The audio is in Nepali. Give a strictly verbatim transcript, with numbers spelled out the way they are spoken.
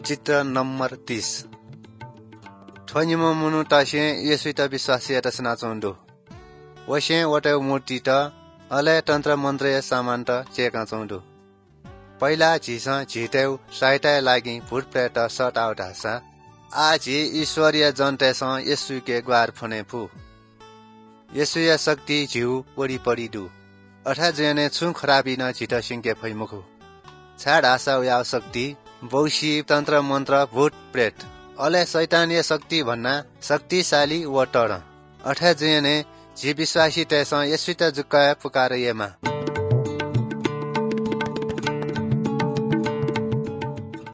चित्र नम्बर तीस ठोनिम मुनु तासे येसुई त विश्वासी त सनाचोंडो वशे वटे मूर्ति त अले तन्त्र मन्त्र सामान त चेका चौंडो पहिला झिसा झिटेउ साइटा लागि भूत प्रेत सट आउट हासा आजि ईश्वरीय जनतेस येसुई के ग्वार फने फु येसुई शक्ति झिउ वडी पडी दु अठा जने छु खराबी न झिट सिंके फैमुखु छाड आशा या शक्ति बौशी तन्त्र मन्त्र भूत प्रेत अले शैतानीय शक्ति भन्ना शक्तिशाली व टर अठा जने जी विश्वासी तेस यसुई त जुक्का पुकार येमा